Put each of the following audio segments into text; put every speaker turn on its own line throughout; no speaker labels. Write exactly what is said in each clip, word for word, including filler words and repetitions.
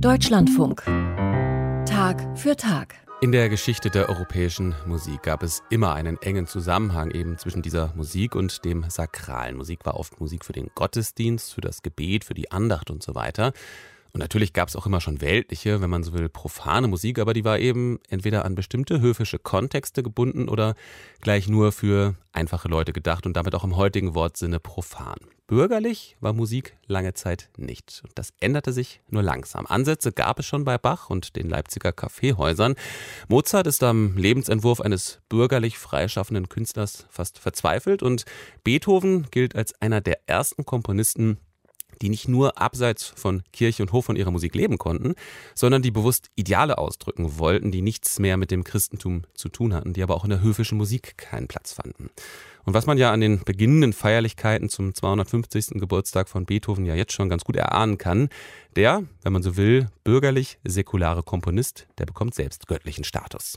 Deutschlandfunk. Tag für Tag.
In der Geschichte der europäischen Musik gab es immer einen engen Zusammenhang eben zwischen dieser Musik und dem Sakralen. Musik war oft Musik für den Gottesdienst, für das Gebet, für die Andacht und so weiter. Und natürlich gab es auch immer schon weltliche, wenn man so will, profane Musik, aber die war eben entweder an bestimmte höfische Kontexte gebunden oder gleich nur für einfache Leute gedacht und damit auch im heutigen Wortsinne profan. Bürgerlich war Musik lange Zeit nicht. Und das änderte sich nur langsam. Ansätze gab es schon bei Bach und den Leipziger Kaffeehäusern. Mozart ist am Lebensentwurf eines bürgerlich freischaffenden Künstlers fast verzweifelt und Beethoven gilt als einer der ersten Komponisten, die nicht nur abseits von Kirche und Hof von ihrer Musik leben konnten, sondern die bewusst Ideale ausdrücken wollten, die nichts mehr mit dem Christentum zu tun hatten, die aber auch in der höfischen Musik keinen Platz fanden. Und was man ja an den beginnenden Feierlichkeiten zum zweihundertfünfzigsten Geburtstag von Beethoven ja jetzt schon ganz gut erahnen kann, der, wenn man so will, bürgerlich-säkulare Komponist, der bekommt selbst göttlichen Status.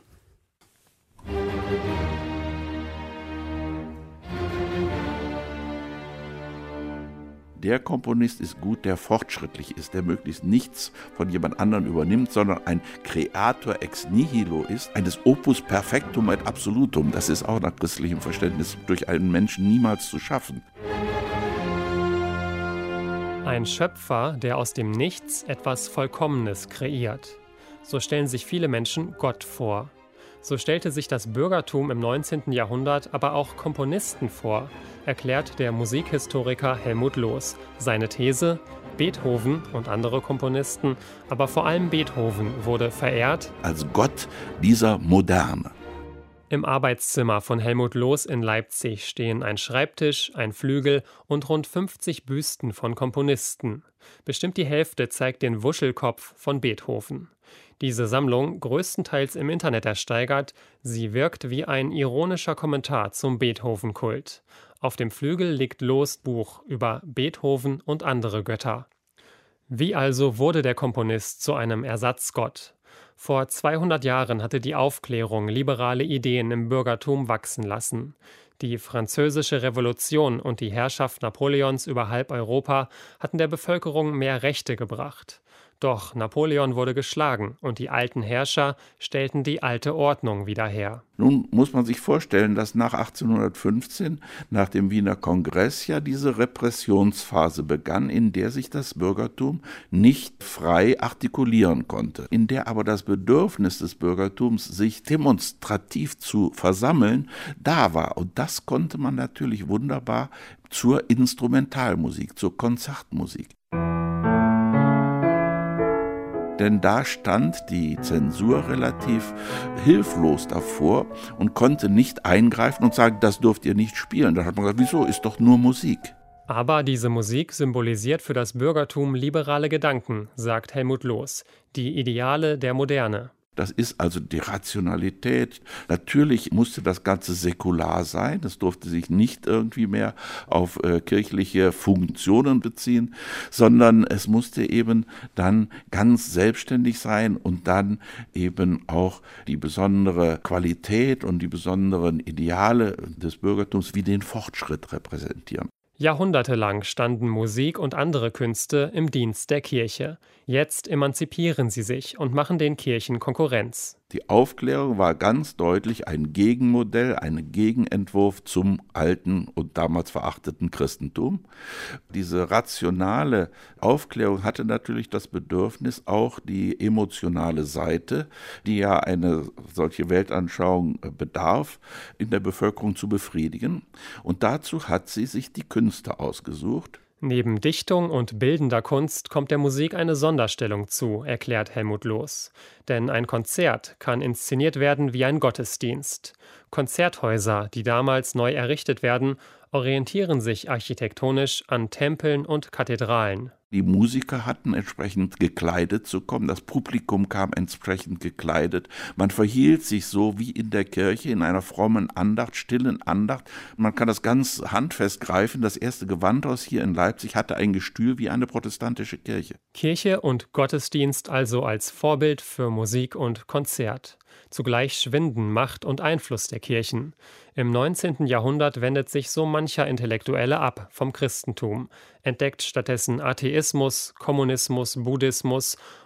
Der Komponist ist gut, der fortschrittlich ist, der möglichst nichts von jemand anderem übernimmt, sondern ein Creator ex nihilo ist, eines Opus perfectum et absolutum. Das ist auch nach christlichem Verständnis durch einen Menschen niemals zu schaffen.
Ein Schöpfer, der aus dem Nichts etwas Vollkommenes kreiert. So stellen sich viele Menschen Gott vor. So stellte sich das Bürgertum im neunzehnten Jahrhundert aber auch Komponisten vor, erklärt der Musikhistoriker Helmut Loos. Seine These: Beethoven und andere Komponisten, aber vor allem Beethoven, wurde verehrt
als Gott dieser Moderne.
Im Arbeitszimmer von Helmut Loos in Leipzig stehen ein Schreibtisch, ein Flügel und rund fünfzig Büsten von Komponisten. Bestimmt die Hälfte zeigt den Wuschelkopf von Beethoven. Diese Sammlung, größtenteils im Internet ersteigert, sie wirkt wie ein ironischer Kommentar zum Beethoven-Kult. Auf dem Flügel liegt Loos' Buch über Beethoven und andere Götter. Wie also wurde der Komponist zu einem Ersatzgott? Vor zweihundert Jahren hatte die Aufklärung liberale Ideen im Bürgertum wachsen lassen. Die Französische Revolution und die Herrschaft Napoleons über halb Europa hatten der Bevölkerung mehr Rechte gebracht. Doch Napoleon wurde geschlagen und die alten Herrscher stellten die alte Ordnung wieder her.
Nun muss man sich vorstellen, dass nach achtzehnhundertfünfzehn, nach dem Wiener Kongress, ja diese Repressionsphase begann, in der sich das Bürgertum nicht frei artikulieren konnte, in der aber das Bedürfnis des Bürgertums, sich demonstrativ zu versammeln, da war. Und das konnte man natürlich wunderbar zur Instrumentalmusik, zur Konzertmusik. Denn da stand die Zensur relativ hilflos davor und konnte nicht eingreifen und sagen, das dürft ihr nicht spielen. Da hat man gesagt, wieso, ist doch nur Musik.
Aber diese Musik symbolisiert für das Bürgertum liberale Gedanken, sagt Helmut Loos, die Ideale der Moderne.
Das ist also die Rationalität. Natürlich musste das Ganze säkular sein. Es durfte sich nicht irgendwie mehr auf äh, kirchliche Funktionen beziehen, sondern es musste eben dann ganz selbstständig sein und dann eben auch die besondere Qualität und die besonderen Ideale des Bürgertums wie den Fortschritt repräsentieren.
Jahrhundertelang standen Musik und andere Künste im Dienst der Kirche. Jetzt emanzipieren sie sich und machen den Kirchen Konkurrenz.
Die Aufklärung war ganz deutlich ein Gegenmodell, ein Gegenentwurf zum alten und damals verachteten Christentum. Diese rationale Aufklärung hatte natürlich das Bedürfnis, auch die emotionale Seite, die ja eine solche Weltanschauung bedarf, in der Bevölkerung zu befriedigen. Und dazu hat sie sich die Künste ausgesucht.
Neben Dichtung und bildender Kunst kommt der Musik eine Sonderstellung zu, erklärt Helmut Loos. Denn ein Konzert kann inszeniert werden wie ein Gottesdienst. Konzerthäuser, die damals neu errichtet werden, orientieren sich architektonisch an Tempeln und Kathedralen.
Die Musiker hatten entsprechend gekleidet zu kommen, das Publikum kam entsprechend gekleidet. Man verhielt sich so wie in der Kirche, in einer frommen Andacht, stillen Andacht. Man kann das ganz handfest greifen. Das erste Gewandhaus hier in Leipzig hatte ein Gestühl wie eine protestantische Kirche.
Kirche und Gottesdienst also als Vorbild für Musik und Konzert. Zugleich schwinden Macht und Einfluss der Kirchen. Im neunzehnten Jahrhundert wendet sich so mancher Intellektuelle ab vom Christentum, entdeckt stattdessen Atheismus, Kommunismus, Buddhismus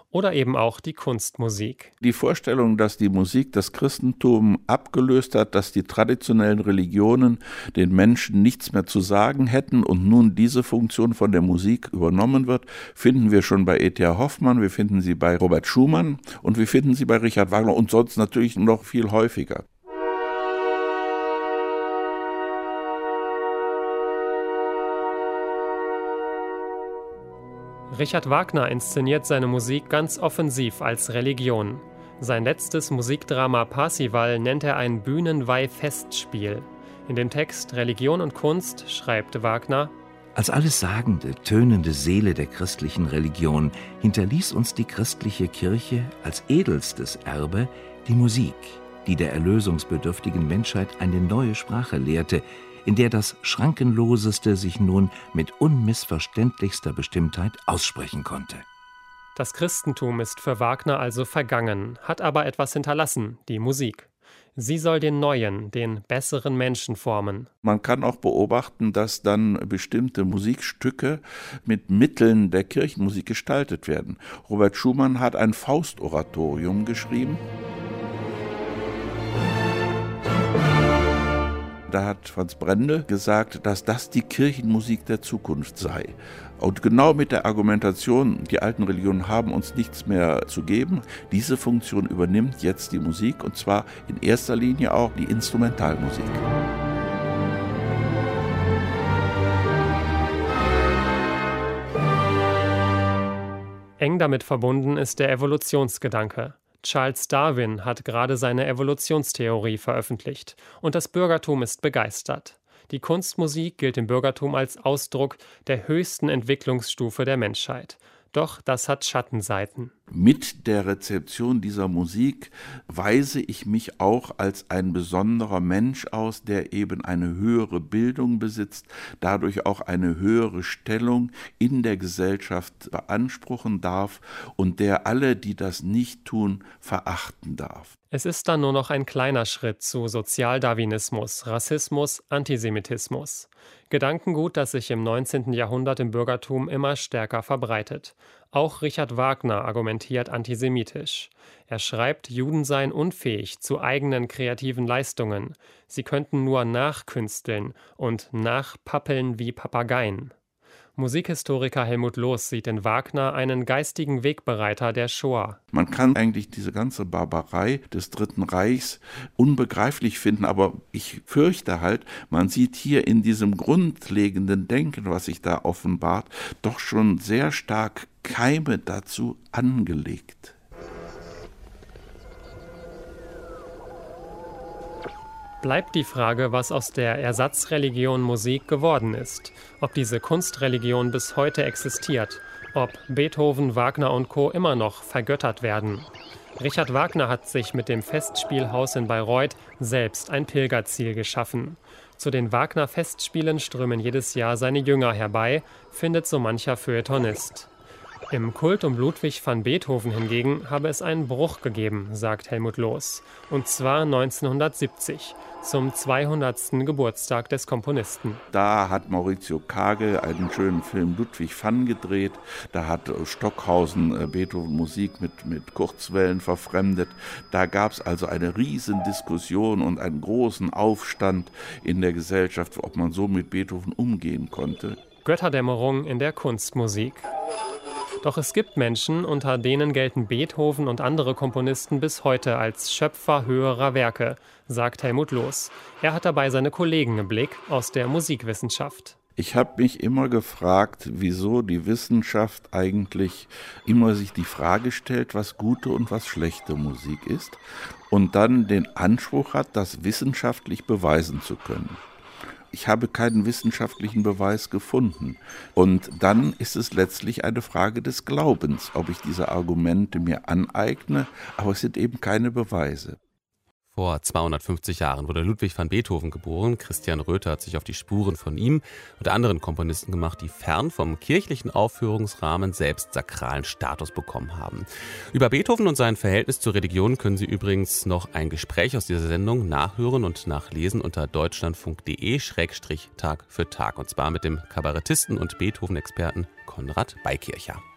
oder eben auch die Kunstmusik.
Die Vorstellung, dass die Musik das Christentum abgelöst hat, dass die traditionellen Religionen den Menschen nichts mehr zu sagen hätten und nun diese Funktion von der Musik übernommen wird, finden wir schon bei E T H Hoffmann, wir finden sie bei Robert Schumann und wir finden sie bei Richard Wagner und sonst natürlich noch viel häufiger.
Richard Wagner inszeniert seine Musik ganz offensiv als Religion. Sein letztes Musikdrama Parsival nennt er ein Bühnenweih-Festspiel. In dem Text Religion und Kunst schreibt Wagner:
Als alles sagende, tönende Seele der christlichen Religion hinterließ uns die christliche Kirche als edelstes Erbe die Musik, die der erlösungsbedürftigen Menschheit eine neue Sprache lehrte, in der das Schrankenloseste sich nun mit unmissverständlichster Bestimmtheit aussprechen konnte.
Das Christentum ist für Wagner also vergangen, hat aber etwas hinterlassen, die Musik. Sie soll den neuen, den besseren Menschen formen.
Man kann auch beobachten, dass dann bestimmte Musikstücke mit Mitteln der Kirchenmusik gestaltet werden. Robert Schumann hat ein Faustoratorium geschrieben. Da hat Franz Brendel gesagt, dass das die Kirchenmusik der Zukunft sei. Und genau mit der Argumentation, die alten Religionen haben uns nichts mehr zu geben, diese Funktion übernimmt jetzt die Musik, und zwar in erster Linie auch die Instrumentalmusik.
Eng damit verbunden ist der Evolutionsgedanke. Charles Darwin hat gerade seine Evolutionstheorie veröffentlicht und das Bürgertum ist begeistert. Die Kunstmusik gilt im Bürgertum als Ausdruck der höchsten Entwicklungsstufe der Menschheit. Doch das hat Schattenseiten.
Mit der Rezeption dieser Musik weise ich mich auch als ein besonderer Mensch aus, der eben eine höhere Bildung besitzt, dadurch auch eine höhere Stellung in der Gesellschaft beanspruchen darf und der alle, die das nicht tun, verachten darf.
Es ist dann nur noch ein kleiner Schritt zu Sozialdarwinismus, Rassismus, Antisemitismus. Gedankengut, das sich im neunzehnten Jahrhundert im Bürgertum immer stärker verbreitet. Auch Richard Wagner argumentiert antisemitisch. Er schreibt, Juden seien unfähig zu eigenen kreativen Leistungen. Sie könnten nur nachkünsteln und nachpappeln wie Papageien. Musikhistoriker Helmut Loos sieht in Wagner einen geistigen Wegbereiter der Shoah.
Man kann eigentlich diese ganze Barbarei des Dritten Reichs unbegreiflich finden, aber ich fürchte halt, man sieht hier in diesem grundlegenden Denken, was sich da offenbart, doch schon sehr stark Keime dazu angelegt.
Bleibt die Frage, was aus der Ersatzreligion Musik geworden ist, ob diese Kunstreligion bis heute existiert, ob Beethoven, Wagner und Co. immer noch vergöttert werden. Richard Wagner hat sich mit dem Festspielhaus in Bayreuth selbst ein Pilgerziel geschaffen. Zu den Wagner-Festspielen strömen jedes Jahr seine Jünger herbei, findet so mancher Feuilletonist. Im Kult um Ludwig van Beethoven hingegen habe es einen Bruch gegeben, sagt Helmut Loos. Und zwar neunzehnhundertsiebzig, zum zweihundertsten Geburtstag des Komponisten.
Da hat Maurizio Kagel einen schönen Film Ludwig van gedreht. Da hat Stockhausen Beethoven Musik mit, mit Kurzwellen verfremdet. Da gab es also eine riesen Diskussion und einen großen Aufstand in der Gesellschaft, ob man so mit Beethoven umgehen konnte.
Götterdämmerung in der Kunstmusik. Doch es gibt Menschen, unter denen gelten Beethoven und andere Komponisten bis heute als Schöpfer höherer Werke, sagt Helmut Loos. Er hat dabei seine Kollegen im Blick aus der Musikwissenschaft.
Ich habe mich immer gefragt, wieso die Wissenschaft eigentlich immer sich die Frage stellt, was gute und was schlechte Musik ist und dann den Anspruch hat, das wissenschaftlich beweisen zu können. Ich habe keinen wissenschaftlichen Beweis gefunden. Und dann ist es letztlich eine Frage des Glaubens, ob ich diese Argumente mir aneigne, aber es sind eben keine Beweise.
Vor zweihundertfünfzig Jahren wurde Ludwig van Beethoven geboren. Christian Röther hat sich auf die Spuren von ihm und anderen Komponisten gemacht, die fern vom kirchlichen Aufführungsrahmen selbst sakralen Status bekommen haben. Über Beethoven und sein Verhältnis zur Religion können Sie übrigens noch ein Gespräch aus dieser Sendung nachhören und nachlesen unter deutschlandfunk.de Schrägstrich Tag für Tag. Und zwar mit dem Kabarettisten und Beethoven-Experten Konrad Beikircher.